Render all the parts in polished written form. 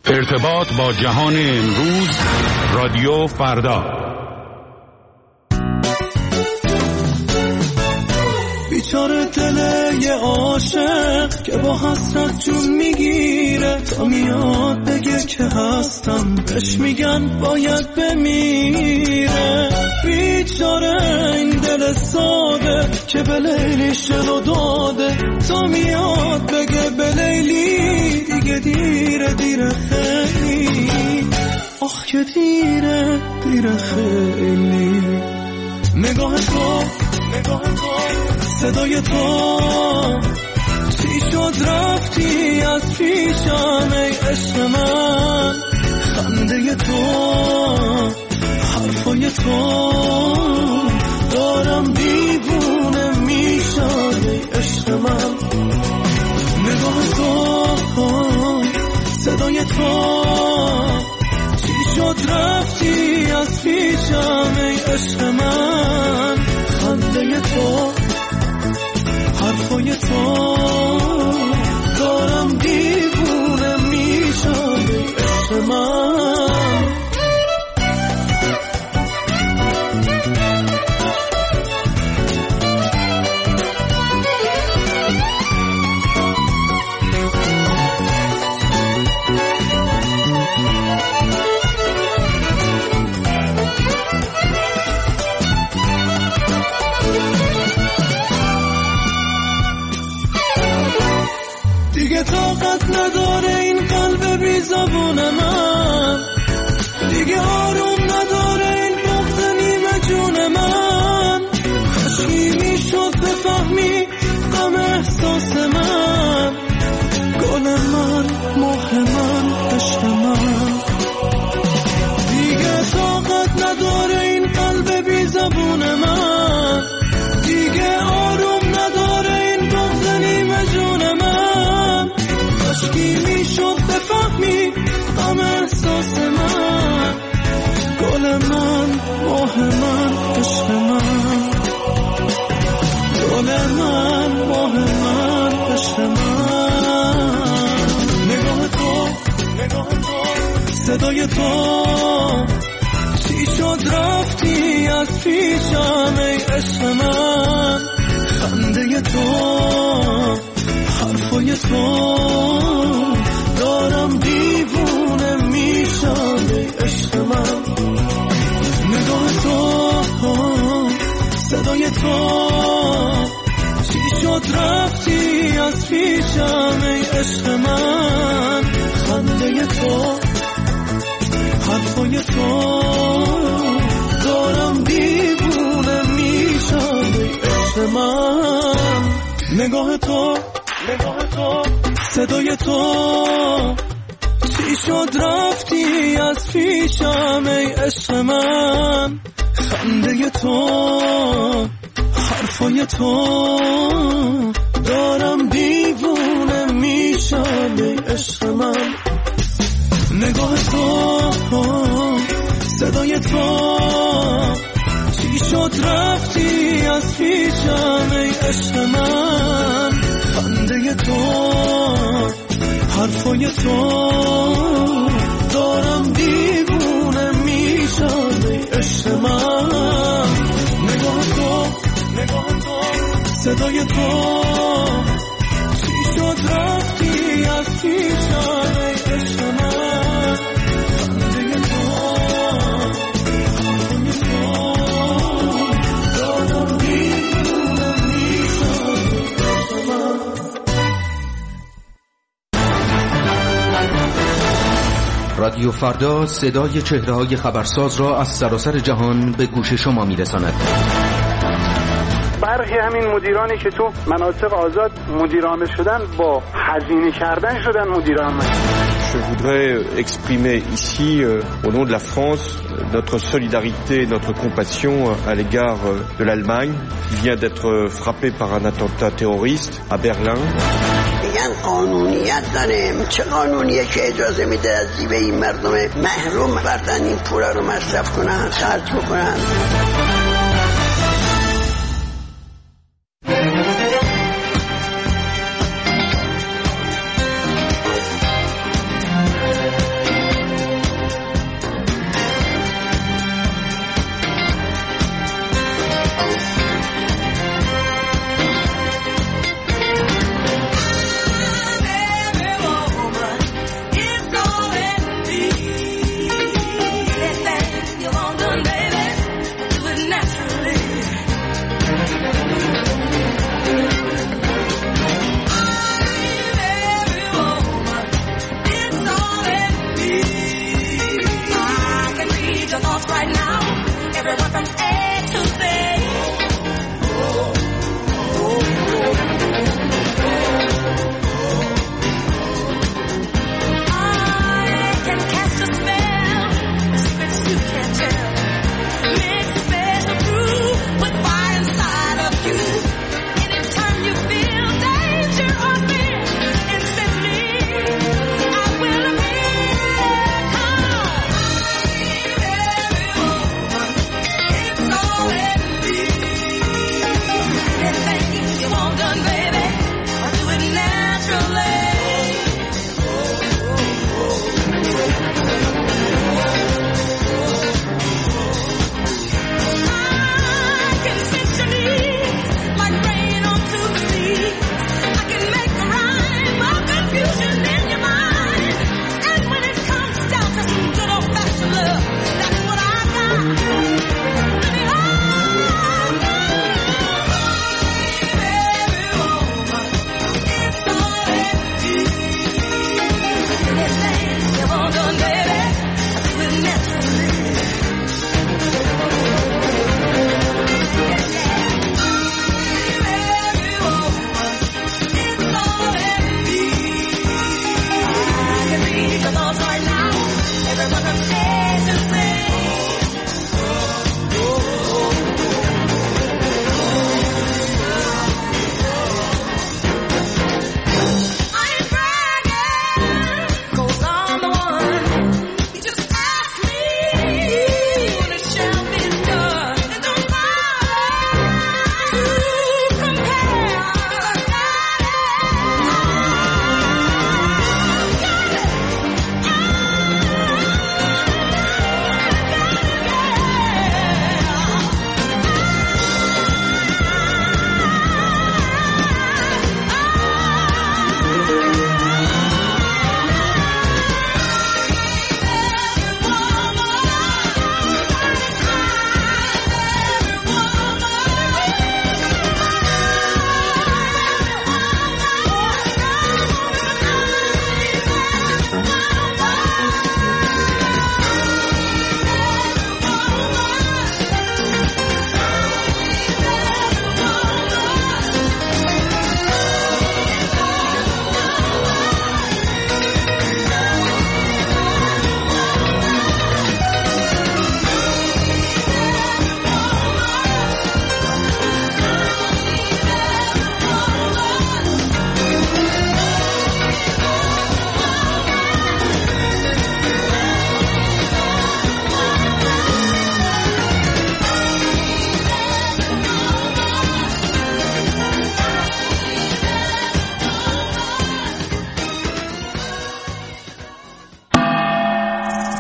ارتباط با جهان امروز، رادیو فردا. بیچاره دل یه عاشق که با حسرت جون میگیره، تا میاد بگه که هستم بهش میگن باید بمیره. بیچاره این دل ساده که به لیلی شلو داده، تا میاد بگه به لیلی دیگه دیره خیلی. آخ که دیره خیلی. نگاه تو صدای تو، چی شد رفتی از پیشم ای عشق من؟ خنده تو، حرفای تو، دارم دیوونه میشم ای عشق من. نگاه تو، صدای تو، چی شد رفتی از پیشم ای عشق من؟ خنده تو، حرفای تو، دارم دیوونه میشم ای عشق من. دیگه طاقت نداره این قلب بی زبون من، دیگه آروم نداره این بغض نیمه جون من. کاشکی میشد بفهمی غم احساس من، گل من، ماه من، عشق من. دیگه طاقت نداره این قلب بی زبون من، دیگه آروم نداره این بغض نیمه جون من. کاشکی میشد بفهمی غم احساس من، گل من، ماه من، عشق من. گل من، ماه من، عشق من. نگاه تو، صدای تو، چی شد رفتی از پیشم ای عشق من؟ خنده تو، حرفای تو، دارم دیوونه میشم ای عشق من. نگاه تو، صدای تو، چی شد رفتی از پیشم ای عشق من؟ خنده تو، حرفای تو، دارم دیوونه میشم ای عشق من. نگاه تو، صدای تو، چی شد رفتی از پیشم ای عشق من؟ خنده تو، حرفای تو، دارم دیوونه میشم ای عشق من. نگاه تو، صدای تو، چی شد رفتی از پیشم ای عشق من؟ خنده تو، حرفای تو، دارم دیوونه میشم ای عشق من. نگاه تو، صدای تو، چی شد رفتی از پیشم ای عشق من؟ خنده تو، حرفای تو، دارم دیوونه میشم ای عشق من. رادیو فردا صدای چهره‌های خبرساز را از سراسر جهان به گوش شما می‌رساند. برخی همین مدیرانی که تو مناطق آزاد مدیرعامل شدن، با هزینه کردن شدن مدیرعامل. Je voudrais exprimer ici, au nom de la France, notre solidarité, notre compassion à l'égard de l'Allemagne, qui vient d'être frappée par un attentat terroriste à Berlin. میگن قانونیت داره، چه قانونیه که اجازه میده از جیب این مردم محروم بردن این پولا رو مصرف کنن، خرج بکنن.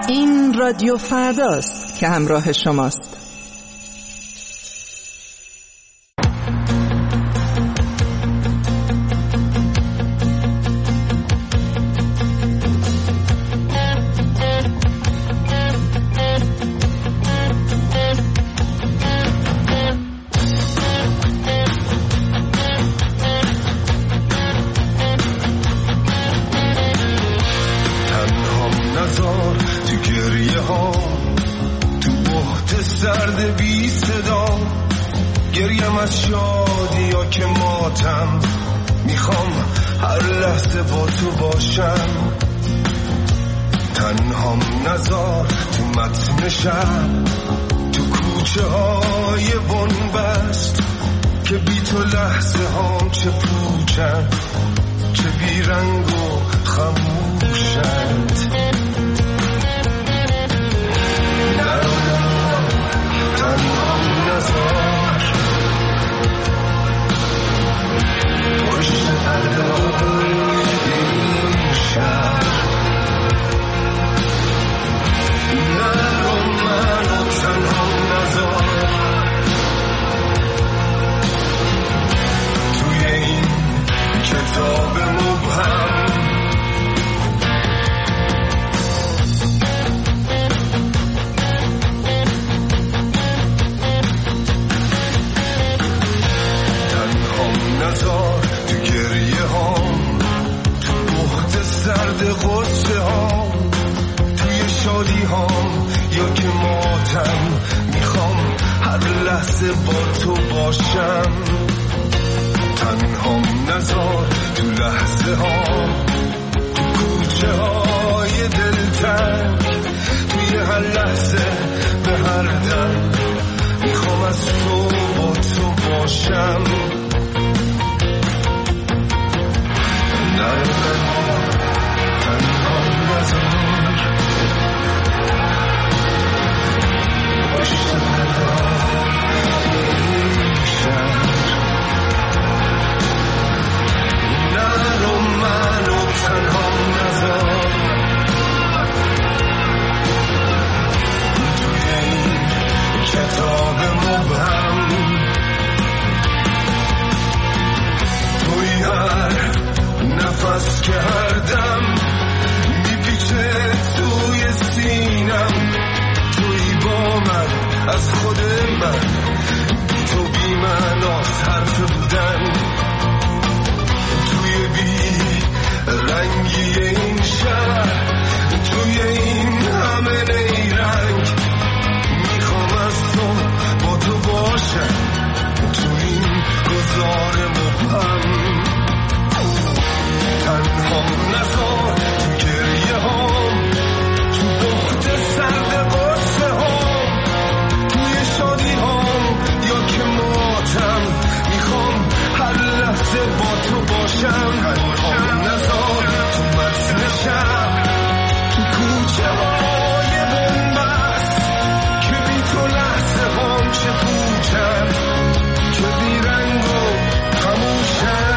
این رادیو فرداست که همراه شماست. گریم از شادی یا که ماتم، میخوام هر لحظه با تو باشم. تنهام نذار تو متن شب، تو کوچه های بنبست، که بی تو لحظه هام چه پوچن، چه بیرنگ و خموشند. تنهام نذار پشت پرده‌های این شهر، نرو منو تنها نذار توی این کتاب مبهم. تنهام نذار تو گریه هام، تو بخت سرد غصه هام، توی شادی هام یا که ماتم، میخوام هر لحظه با تو باشم. تنهام نذار تو لحظه هام، تو کوچه های دلتنگ، توی هر لحظه به هر دم، میخوام از تو با تو باشم. کتاب مبهم توی هر نفس که هر دم میپیچه توی سینم، توی با من از خود من، تو بی معناست حرف بودن، توی بی رنگی این شهر، توی این همه نیرنگ، از تو با تو باشم تو این گذار مبهم. تنهام نذار تو گریه هام، تو بخت سرد غصه هام، توی شادی هام یا که ماتم، میخوام هر لحظه با تو باشم. تنهام نذار تو متن شب، تو کوچه های بنبست، تو لحظه هم چه پوچن، چه بیرنگ و خموشن.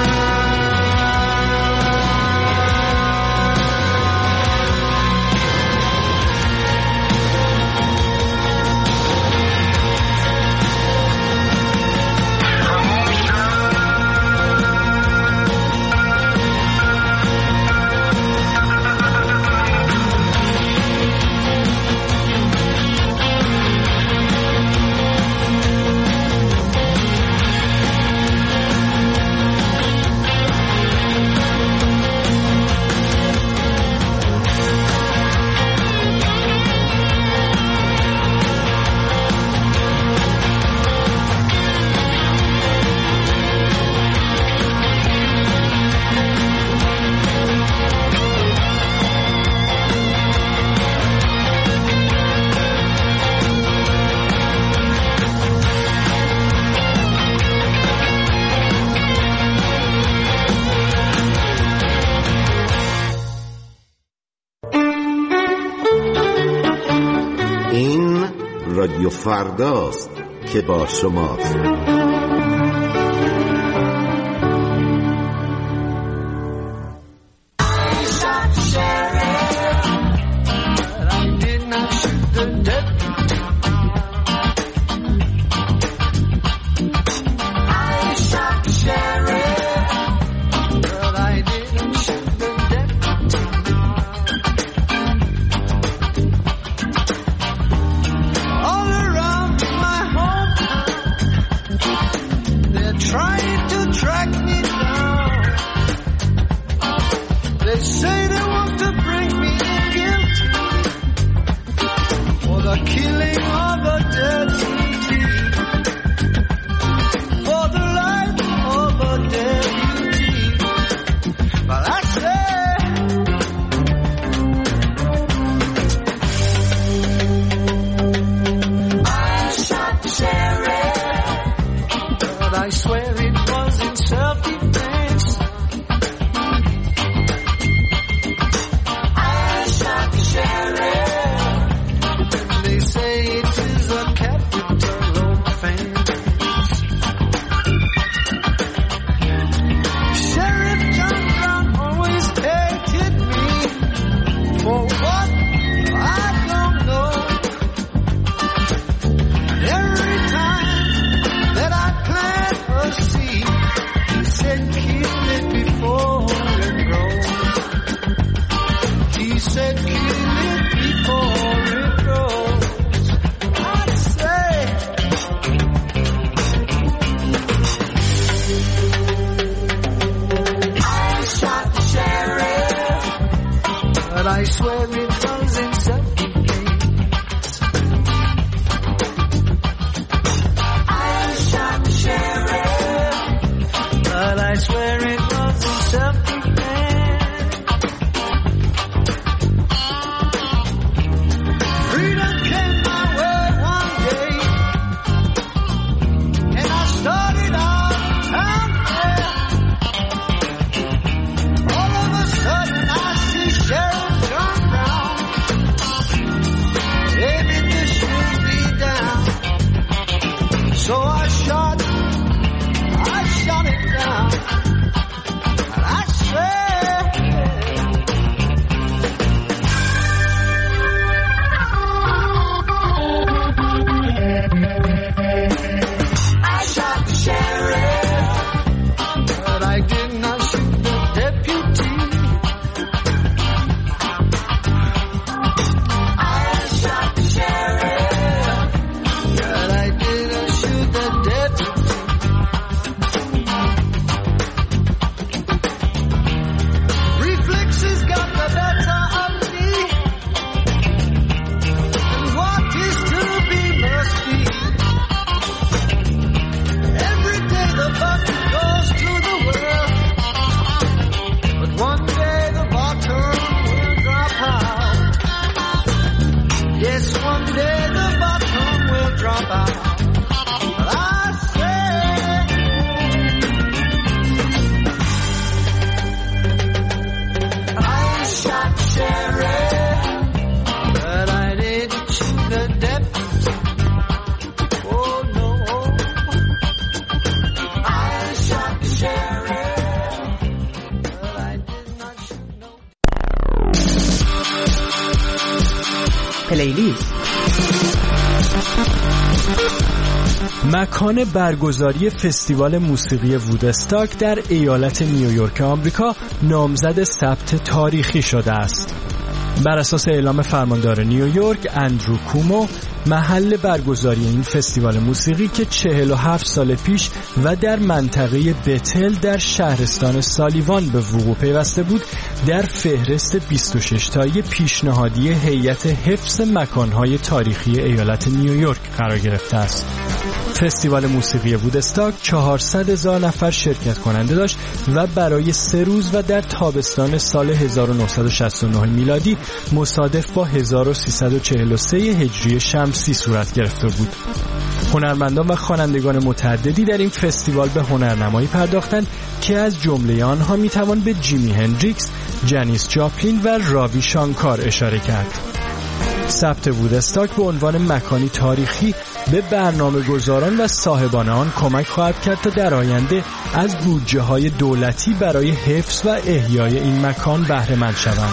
رادیو فرداست که با شماست. said kill it before it grows. I'd say I shot the sheriff, but I swear it was in self-defense. I shot the sheriff, but I swear it was in self-defense. Freedom came my way one day, and I started out town fair. All of a sudden I see Sheriff John Brown aiming to shoot me down. So I shot it down. And I swear I shot the sheriff, but I did not shoot the deputy. I shot the sheriff, but I didn't shoot the deputy. Reflexes got the better of me, and what is to be must be. Every day the button goes to the world, but one day the bottom will drop out. Yes, one day the bottom will drop out. But I say I shot the sheriff, but I didn't shoot the deputy. Oh no, I shot the sheriff, but I did not shoot no. پلیلیست. مکان برگزاری فستیوال موسیقی وودستاک در ایالت نیویورک آمریکا نامزد ثبت تاریخی شده است. بر اساس اعلام فرماندار نیویورک اندرو کومو، محل برگزاری این فستیوال موسیقی که 47 سال پیش و در منطقه بتل در شهرستان سالیوان به وقوع پیوسته بود، در فهرست 26 تایی پیشنهادی هیئت حفظ مکانهای تاریخی ایالت نیویورک قرار گرفته است. فستیوال موسیقی وودستاک 400,000 نفر شرکت کننده داشت و برای 3 روز و در تابستان سال 1969 میلادی مصادف با 1343 هجری شمسی صورت گرفته بود. هنرمندان و خوانندگان متعددی در این فستیوال به هنرنمایی پرداختند که از جمله آنها میتوان به جیمی هندریکس، جنیس جاپلین و راوی شانکار اشاره کرد. ثبت وودستاک به عنوان مکانی تاریخی به برنامه‌گذاران و صاحبان آن کمک خواهد کرد تا در آینده از بودجه‌های دولتی برای حفظ و احیای این مکان بهره مند شوند.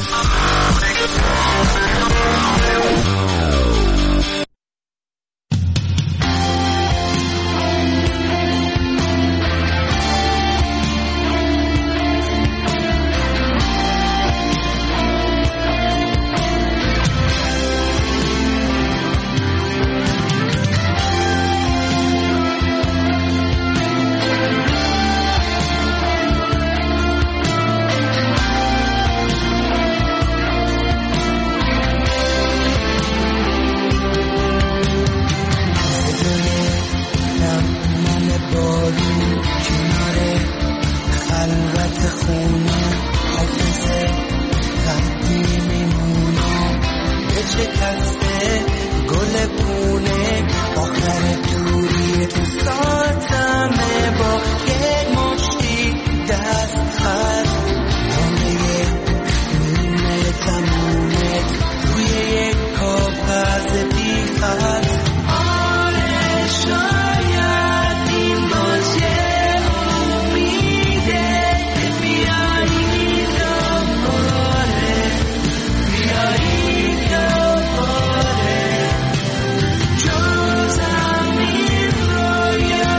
Yeah.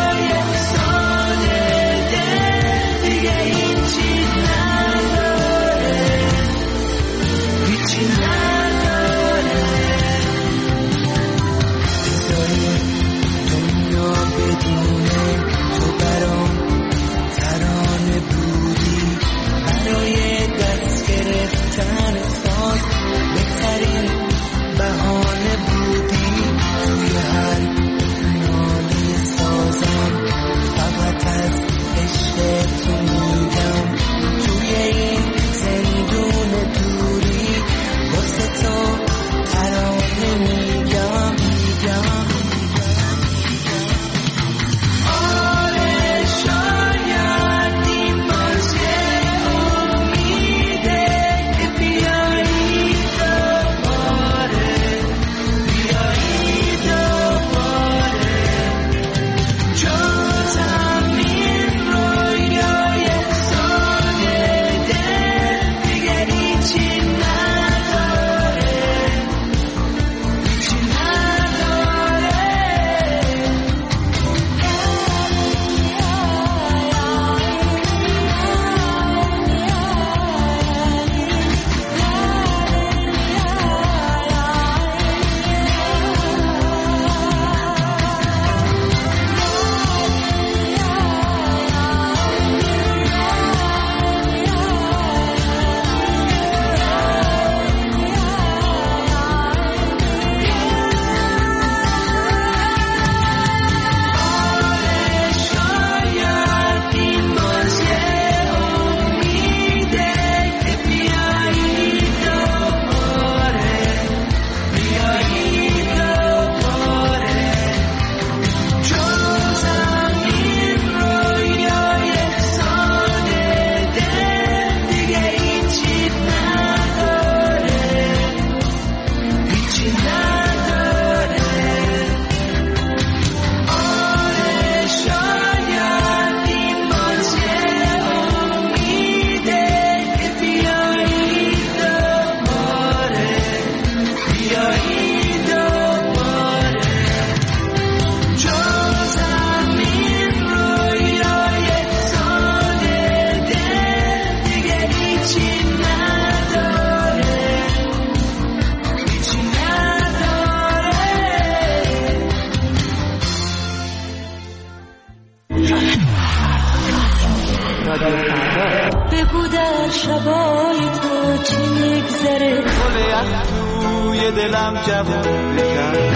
که دلم جوون کرد.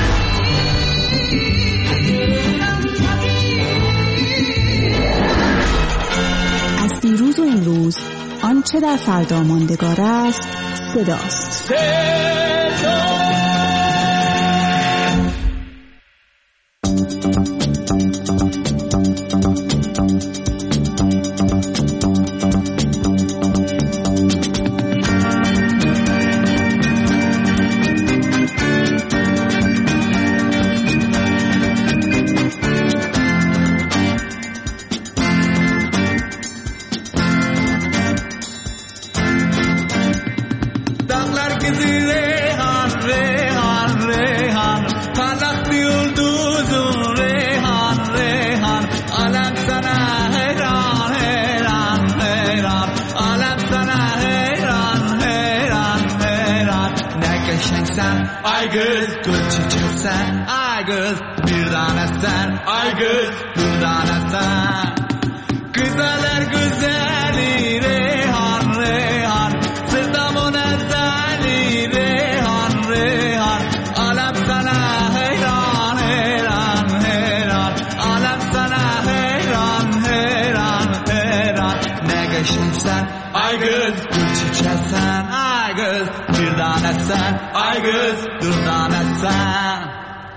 از دیروز و امروز آنچه در فردا ماندگار است صداست. Güzeller güzeli Reyhan Reyhan, sevdamın ezeli Reyhan Reyhan. Alem sana heyran heyran heyran, alem sana heyran heyran heyran. Ne geçinsen ay kız gül çiçeksen, ay kız bir tanesen, ay kız dur tanesen.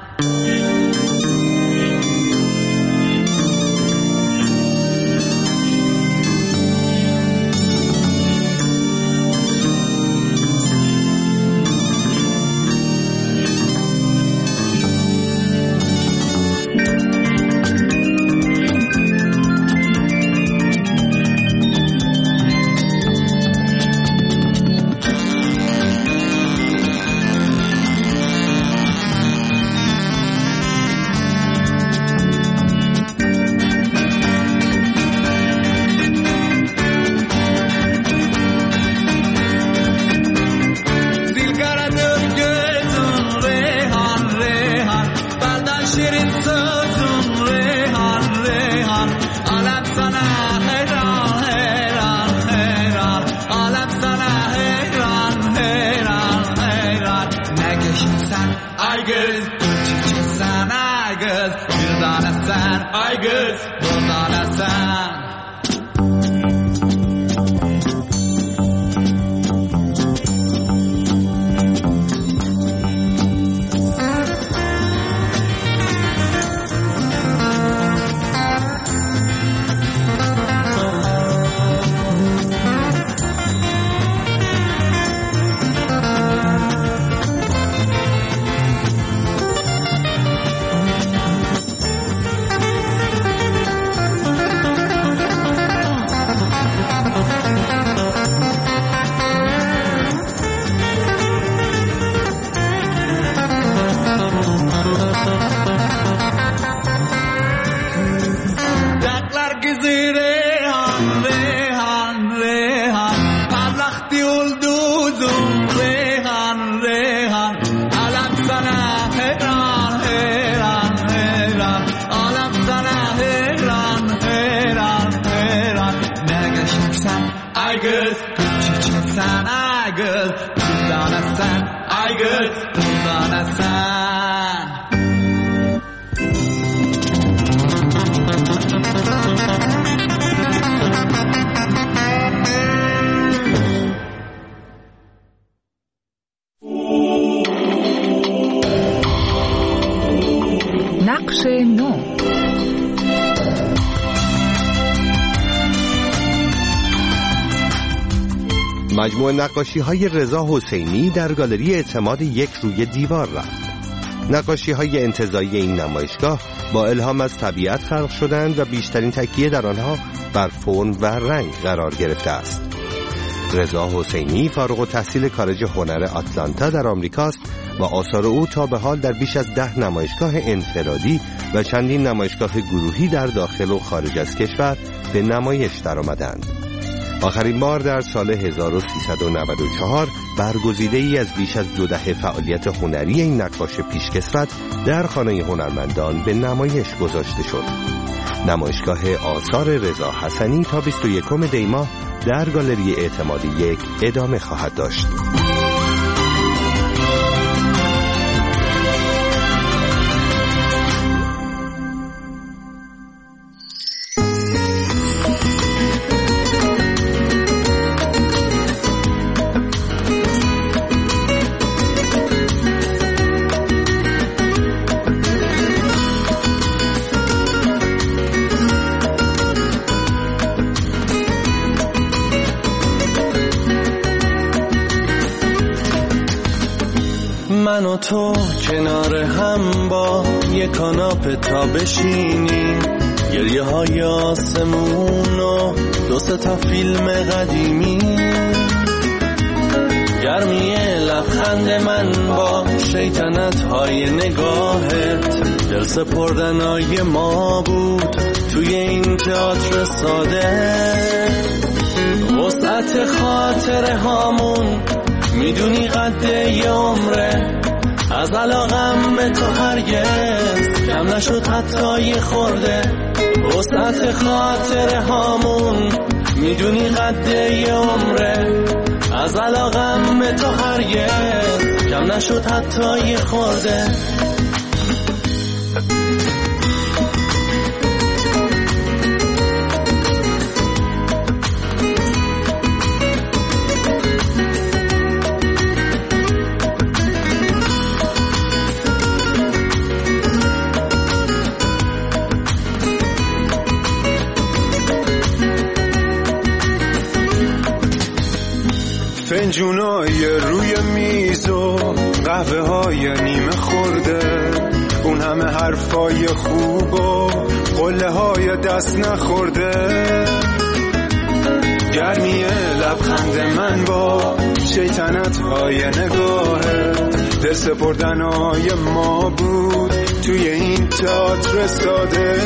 نقش نو. مجموعه نقاشی‌های رضا حسینی در گالری اعتماد یک روی دیوار رفت. نقاشی‌های انتزاعی این نمایشگاه با الهام از طبیعت خلق شدند و بیشترین تکیه در آنها بر فرم و رنگ قرار گرفته است. رضا حسینی فارغ التحصیل کالج هنر آتلانتا در آمریکاست و آثار او تا به حال در بیش از 10 نمایشگاه انفرادی و چندین نمایشگاه گروهی در داخل و خارج از کشور به نمایش درآمدند. آخرین بار در سال 1394 برگزیده‌ای از بیش از 2 دهه فعالیت هنری این نقاش پیشکسوت در خانه هنرمندان به نمایش گذاشته شد. نمایشگاه آثار رضا حسنی تا 21 دی ماه در گالری اعتماد یک ادامه خواهد داشت. من و تو کنار هم با یک کاناپه تا بشینیم، گریه های آسمون و 2-3 تا فیلم قدیمی، گرمی لبخند من با شیطنت های نگاهت، دل سپردنای ما بود توی این تئاتر ساده. وسعت خاطره هامون میدونی قد یه عمره، از علاقم به تو هرگز کم نشد حتی یه خورده. وسعت خاطره هامون میدونی قد یه عمره، از علاقم به تو هرگز کم نشد حتی یه خورده. فنجونای روی میز و قهوه های نیمه خورده، اون همه حرفای خوب و قله های دست نخورده، گرمی لبخند من با شیطنت های نگاهه، دل سپردنای ما بود توی این تئاتر ساده.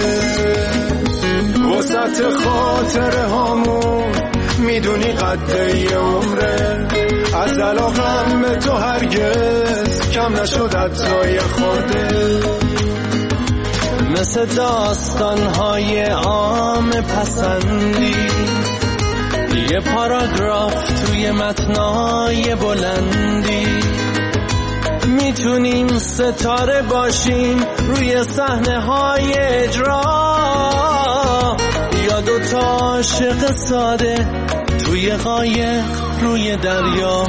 وسط خاطره هامون میدونی قد یه عمره، از علاقم به تو هرگز کم نشد حتی یه خورده. مثل داستان‌های عام پسندی، یه پاراگراف توی متنای بلندی، میتونیم ستاره باشیم روی صحنه‌های اجرا، یا 2 تا عاشق ساده توی قایق روی دریا.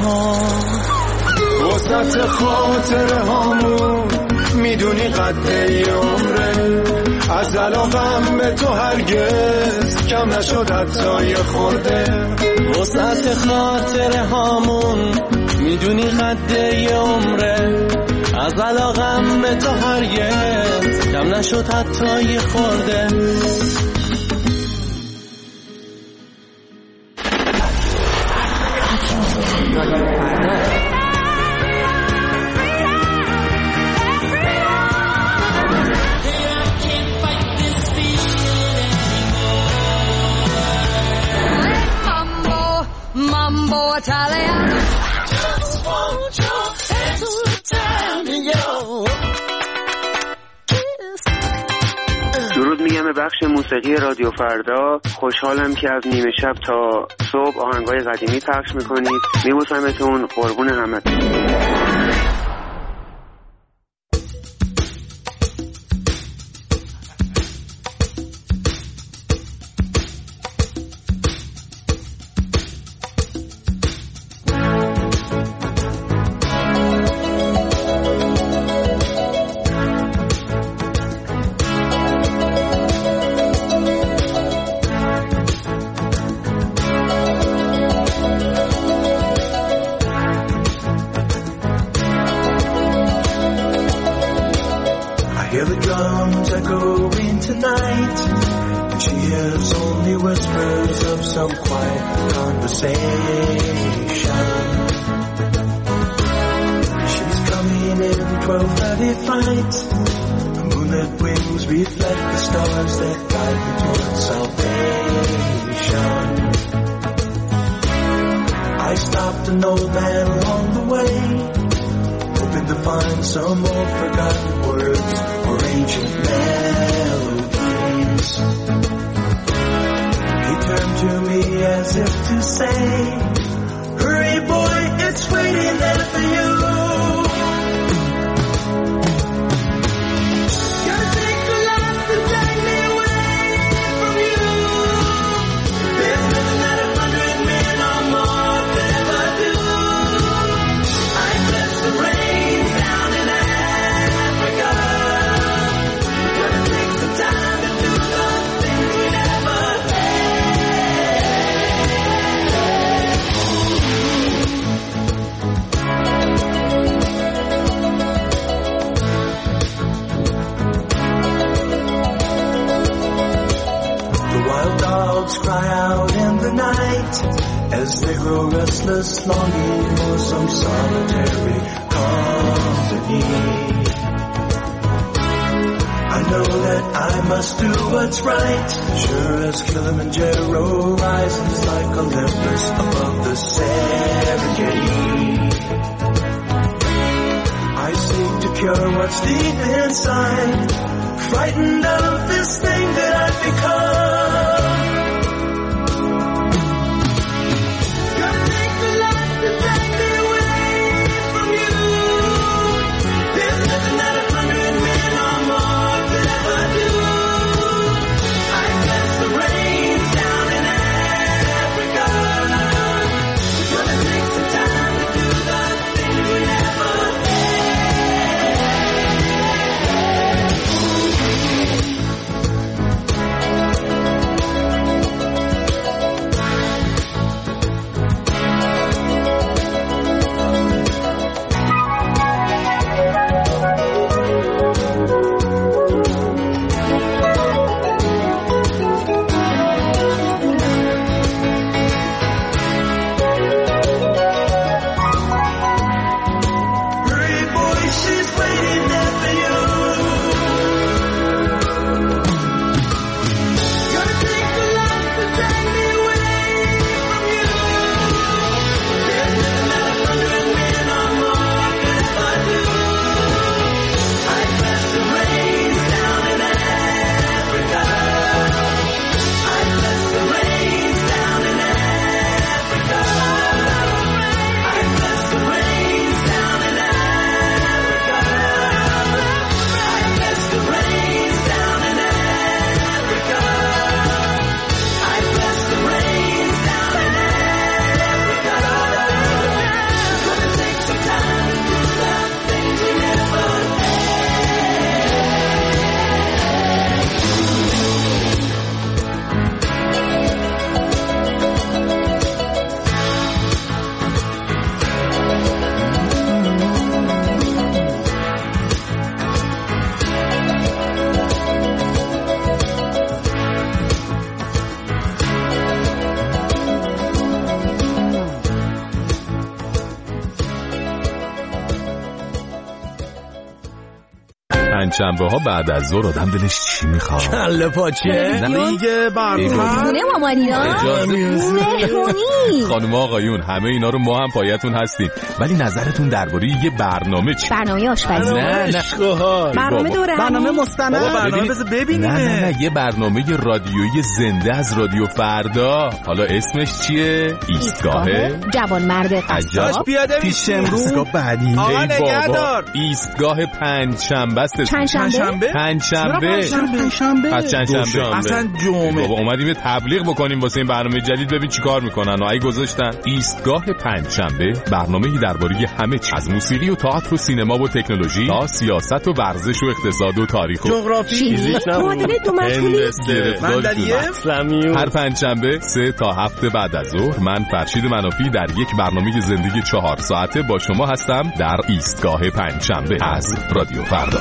وسط خاطره هامون میدونی قد یه عمره، از علاقم به تو هرگز کم نشد حتی یه خورده. وسط خاطره هامون میدونی قد یه عمره، از علاقم به تو هرگز کم نشد حتی یه خورده. درود میگم به بخش موسیقی رادیو فردا. خوشحالم که از نیمه شب تا صبح آهنگای قدیمی پخش میکنید. میبوسمتون، قربون همتون. grow restless, longing for some solitary company. I know that I must do what's right, sure as Kilimanjaro rises like Olympus above the Serengeti. I seek to cure what's deep inside, frightened of this thing that I've become. Gonna take the light to take me away from you. There's nothing that 100 men or more could ever do. I sense the rains down in Africa. It's gonna take some time to do the things we never شنبه ها بعد از ظهر آدم دلش چی میخواد؟ کله پاچه دیگه برنامه خونه مامانینا مهمونی. خانم آقایون همه اینا رو ما هم پایتون هستیم، ولی نظرتون درباره یه برنامه چی؟ برنامه آشپزی. نه برنامه دوره، برنامه مستند، برنامه بذار ببینیم. نه یه برنامه رادیویی زنده از رادیو فردا. حالا اسمش چیه؟ ایستگاه جوانمرد قصاب. پیاده پیش امروز بعدی. آقا نگهدار. ایستگاه پنجشنبه است. پنجشنبه؟ پس چندشنبه اصلا جمعه. بابا اومدیم یه تبلیغ بکنیم واسه این برنامه جدید، ببین چیکار میکنن و ای گذاشتن ایستگاه پنجشنبه، برنامه‌ای درباره همه چیز، از موسیقی و تئاتر و سینما و تکنولوژی تا سیاست و ورزش و اقتصاد و تاریخ و جغرافی. معادله دو مشغولی. هر پنجشنبه 3 تا 7 بعد از ظهر من فرشید منافی در یک برنامه زندگی 4 ساعته با شما هستم در ایستگاه پنجشنبه از رادیو فردا.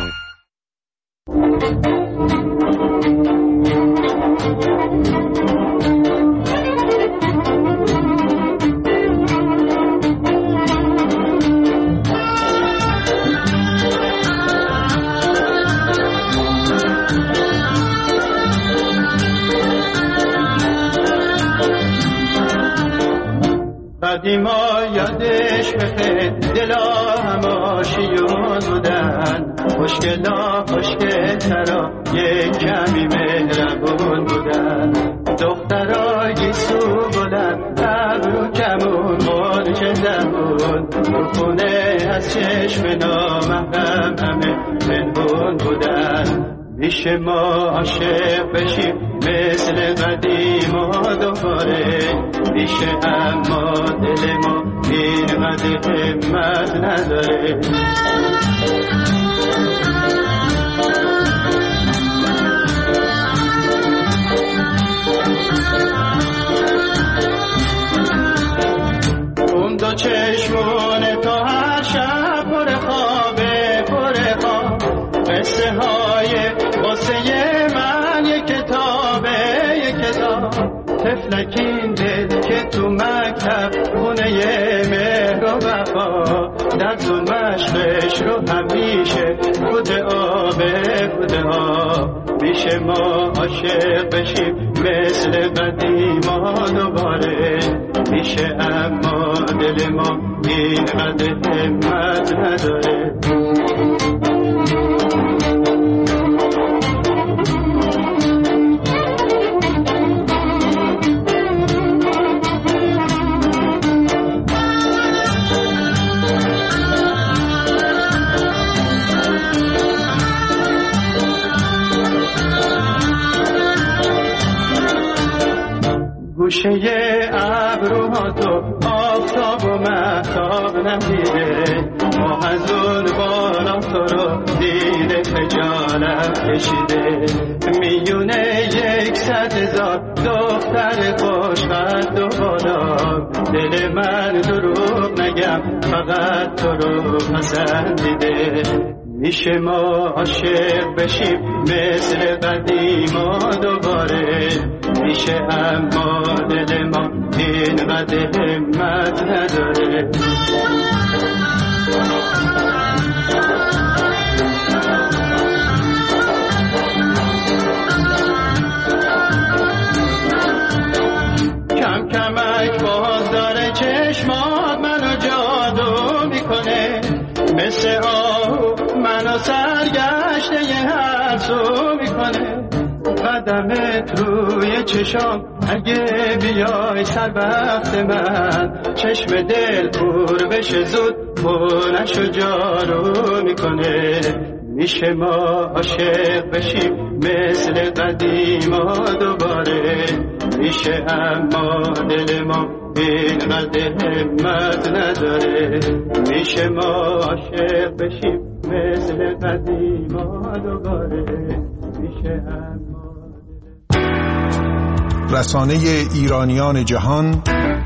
قدیما یادش بخیر دلا هماشیون بودن، خوشگلا خوشگلترا یک کمی مهربون بودن، دخترای سو بودن ابرو کمون مرچ زبون، رو خونه از چشم نامحرم همه پنهون بودن. میشه ما عاشق بشیم مثل قدیما دوباره، میشه اما دل ما اینقدر همت نداره. اون دو چشمونه تا هر شب پر خوابه پر خواب، قصه های واسه من یک کتابه یک کتاب، تفلکین دل که تو مکتب در ظلمش مشک رو همیشه بوده میشه ما عاشق بشیم مثل قدیما دوباره میشه، اما دل ما اینقدر همت نداره. گوشه ابروها تو آفتاب و مهتاب نمیده، ما از اون بالا تو رو دیده خجالت کشیده. میونه 100,000 دختر خوشقد و بالا، دل من دروغ نگم فقط تو رو پسندیده. میشه ما عاشق بشیم مثل قدیما دوباره میشه، اما دل ما اینقدر همت نداره. کم کمک باز داره چشمات منو جادو میکنه، مثل آهو منو سرگشته هر سو میکنه. قدمت روی چشام اگه بیای سر وقت من، چشم دل پر بشه زود خونش و جارو میکنه. میشه ما عاشق بشیم مثل قدیما دوباره میشه، اما دل ما اینقدر همت نداره. میشه ما عاشق بشیم مثل قدیما دوباره میشه، اما رسانه ایرانیان جهان،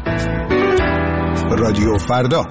رادیو فردا.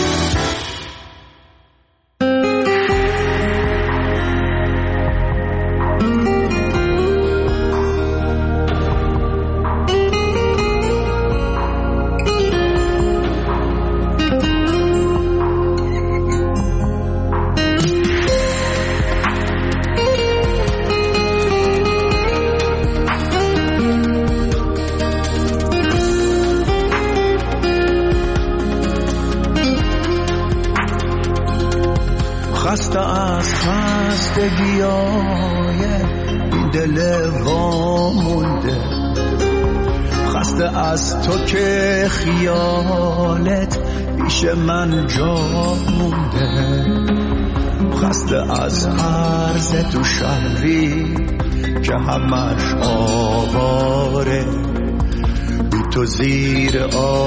خسته از خستگیای این دل وامونده، خسته از تو که خیالت پیش من جا مونده، خسته از عرض تو شهری که همش آواره، بی تو زیر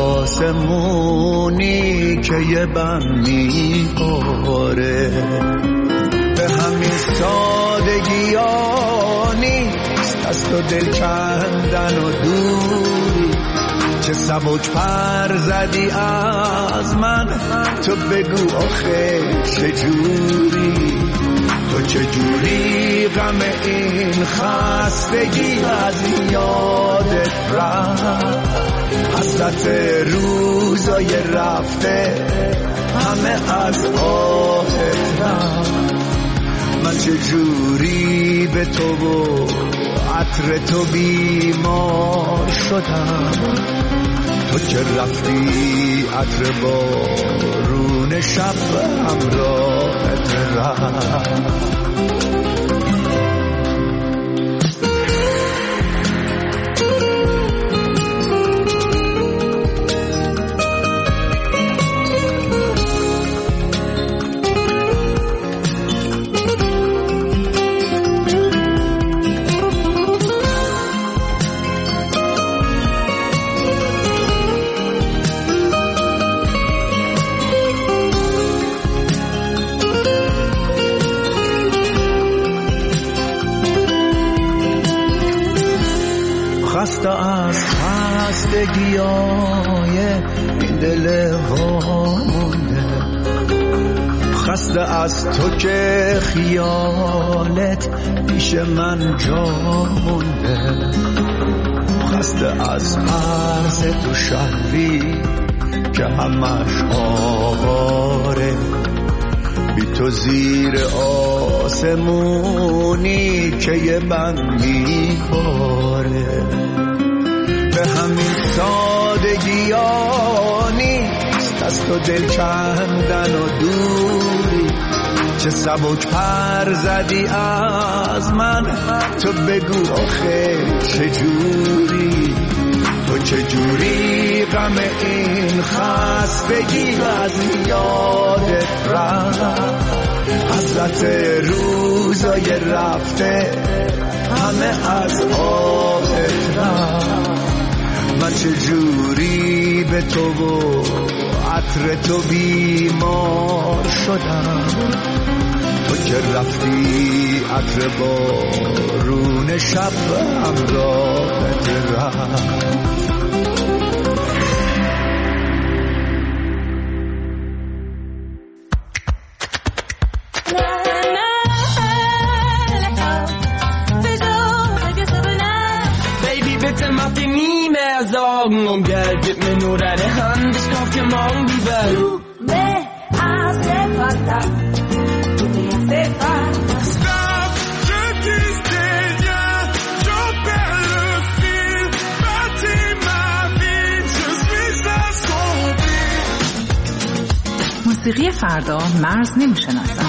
آسمونی که یه بم میباره. به همین سادگی نیست از تو دل کندن و دوری، چه سبک پر زدی از من، تو بگو آخه چجوری، تو چجوری غم این خستگی از یادت رفت، حسرت روزای رفته همه از آهت رفت. من چجوری به تو و عطر تو بیمار شدم، تو که رفتی عطر بارون شب همراهت رفت. خسته از خستگیای این دل وامونده، خسته از تو که خیالت پیش من جا مونده، خسته از عرض تو شهری که همش آواره، بی تو زیر آسمونی که یه من میباره. به همین سادگیانی از تو دل کندن و دوری، چه سبک پر زدی از من، تو بگو آخه چجوری، تو چجوری غم این خستگی از یادت رفت، حسرت روزای رفته همه از آبت رفت. من چجوری به تو و عطر تو بیمار شدم، تو که رفتی عطر بارون شب همراهت رفت. Sorgen Geld, gib mir nur deine Hand, ich kauf dir morgen die Welt. Du me hace falta, tu me hace falta. Stop, je disais rien, je perds le fil, bâtis ma vie, je suis assombri. موسیقی فردا مرز نمیشناسن.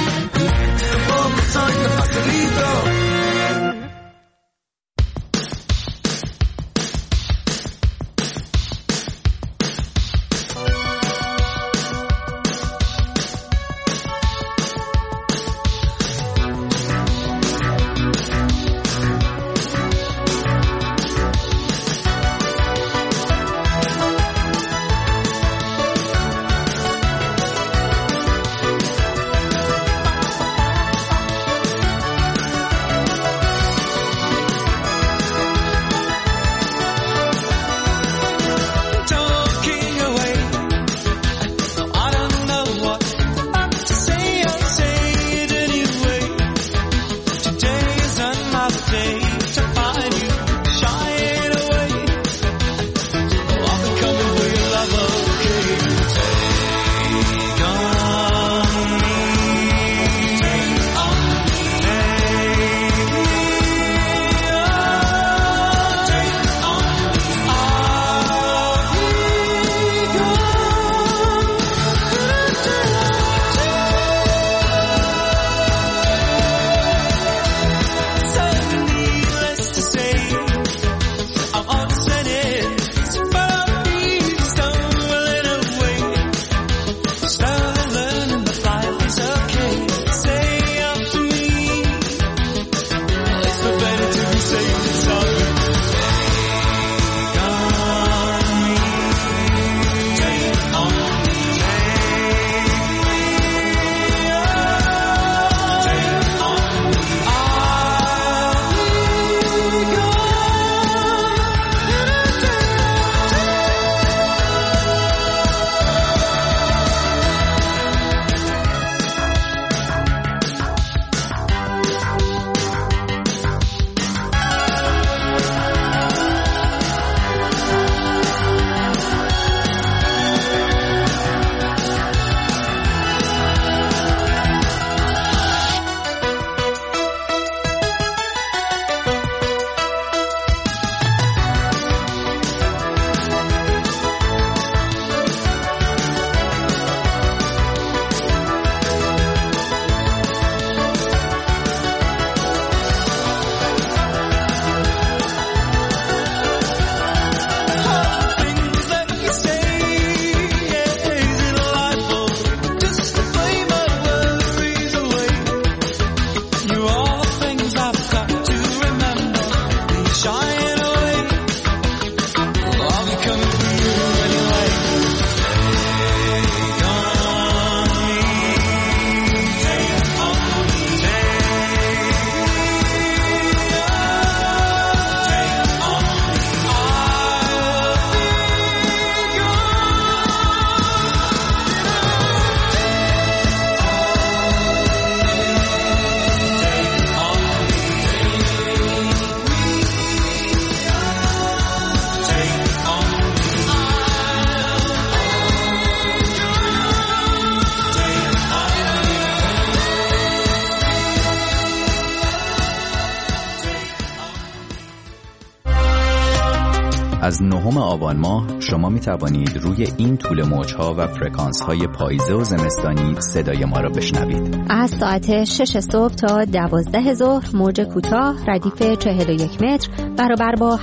از 9 آبان ماه شما می توانید روی این طول موج‌ها و فرکانس‌های پاییزه و زمستانی صدای ما را بشنوید. از ساعت 6 صبح تا 12 ظهر موج کوتاه ردیف 41 متر برابر با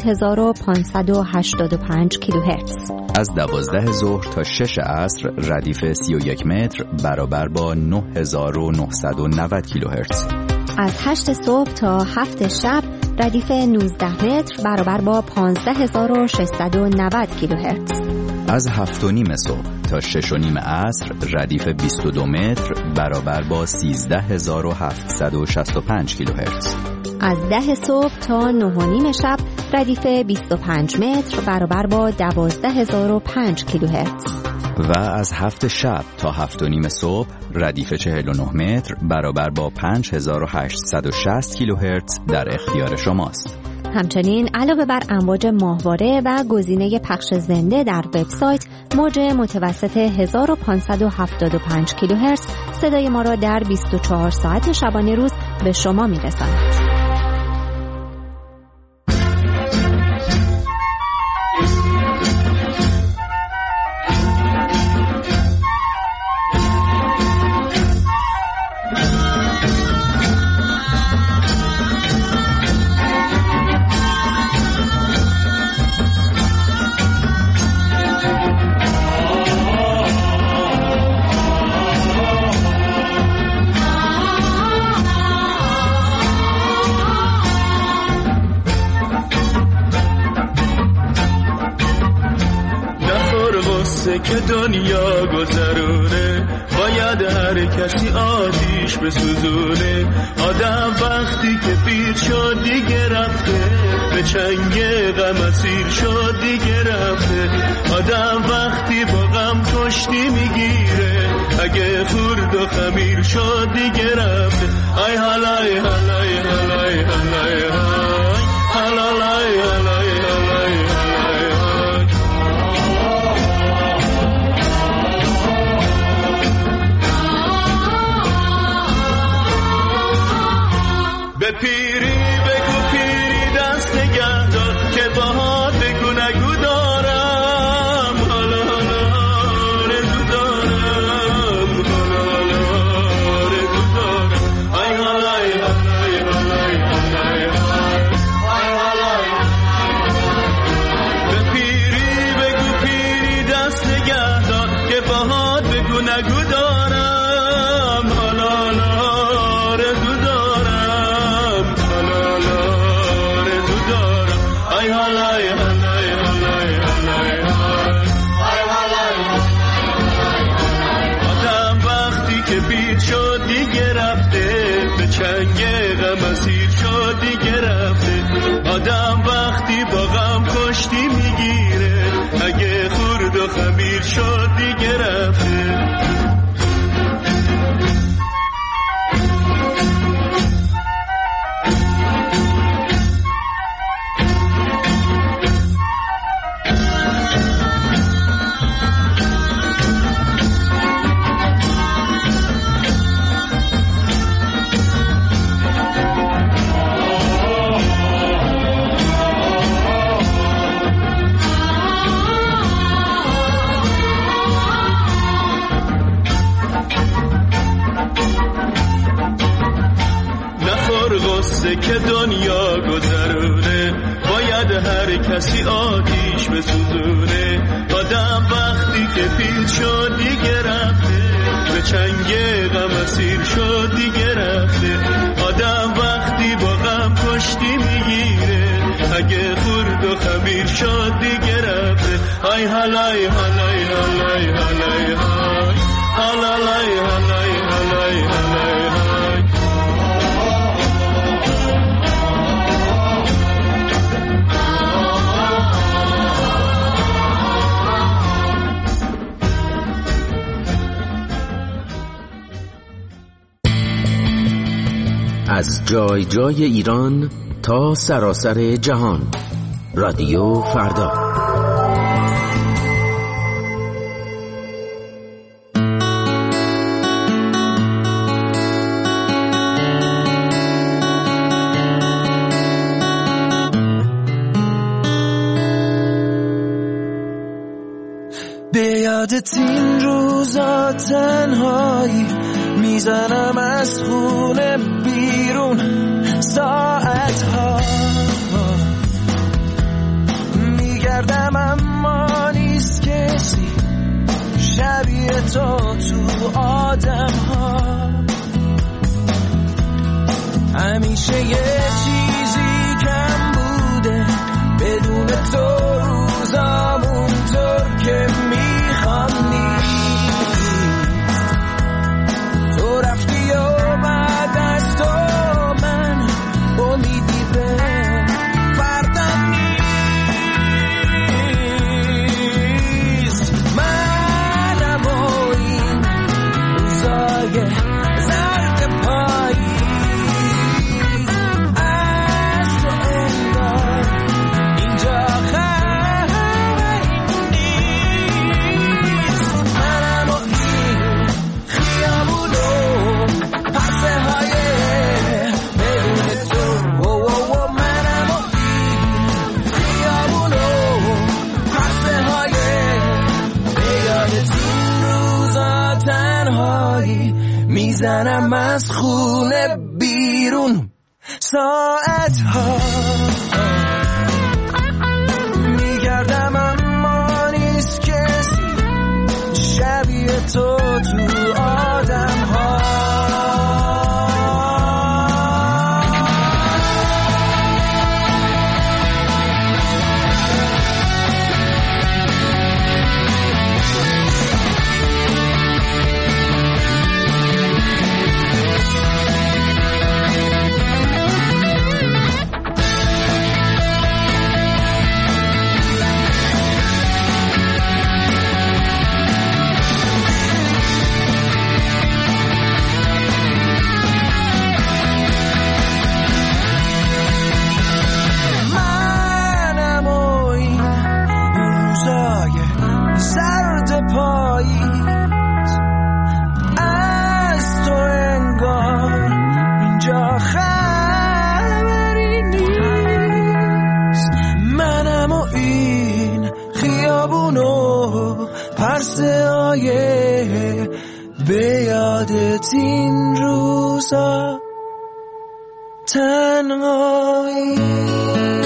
7585 کیلوهرتز. از 12 ظهر تا 6 عصر ردیف 31 متر برابر با 9990 کیلوهرتز. از 8 صبح تا 7 شب ردیف 19 متر برابر با 15690 کیلوهرتز. از 7:30 صبح تا 6:30 عصر ردیف 22 متر برابر با 13765 کیلوهرتز. از 10 صبح تا 9:30 شب ردیف 25 متر برابر با 12005 کیلوهرتز. و از 7 شب تا 7:30 صبح ردیف 49 متر برابر با 5860 کیلوهرتز در اختیار شماست. همچنین علاوه بر امواج ماهواره و گزینه پخش زنده در وبسایت، موج متوسط 1575 کیلوهرتز صدای ما را در 24 ساعت شبانه روز به شما میرساند. که دنیا گذرونه باید هر کسی آتیش بسوزونه. آدم وقتی که پیر شد دیگه رفته، به چنگ غم اسیر شد دیگه رفته. آدم وقتی با غم کشتی میگیره، اگه خورد و خمیر شد دیگه رفته. ای حالای حالای حالای حالای حالای حالای به پیری بگو پیری دست نگه دار که باهات بگو نگو دارم. حالا حالا رزو دارم، حالا حالا رزو دارم. ای حالای حالای حالای حالای به پیری بگو پیری دست نگه دار که باهات بگو نگو دارم. حالا حالا رزو آدم وقتی که پیر شد دیگه رفته، به چنگ غم اسیر شد دیگه رفته. آدم وقتی با غم کشتی میگیره، اگه خورد و خمیر شد دیگه رفته. که دنیا گذرونه باید هر کسی آتیش بسوزونه. آدم وقتی که پیر شد دیگه رفته، به چنگ غم اسیر شد دیگه رفته. آدم وقتی با غم کشتی میگیره، اگه خورد و خمیر شد دیگه رفته. ای حالای حالای حالای حالای حالای حالای حالای حالای از جای جای ایران تا سراسر جهان، رادیو فردا. یادت این روزا تنهایی میزنم از خونه بیرون ساعتها میگردم اما نیست کسی شبیه تو آدم ها همیشه یه چیزی کم بوده بدون تو روزامون طور که میخوام نیست تو رفتی و بعد از تو من امیدی به فردم نیست منم و این روزای زرد پایی میزنم از خونه بیرون ساعتها میگردم اما نیست کسی شبیه تو آدم ها به یادت این روزا تنهایی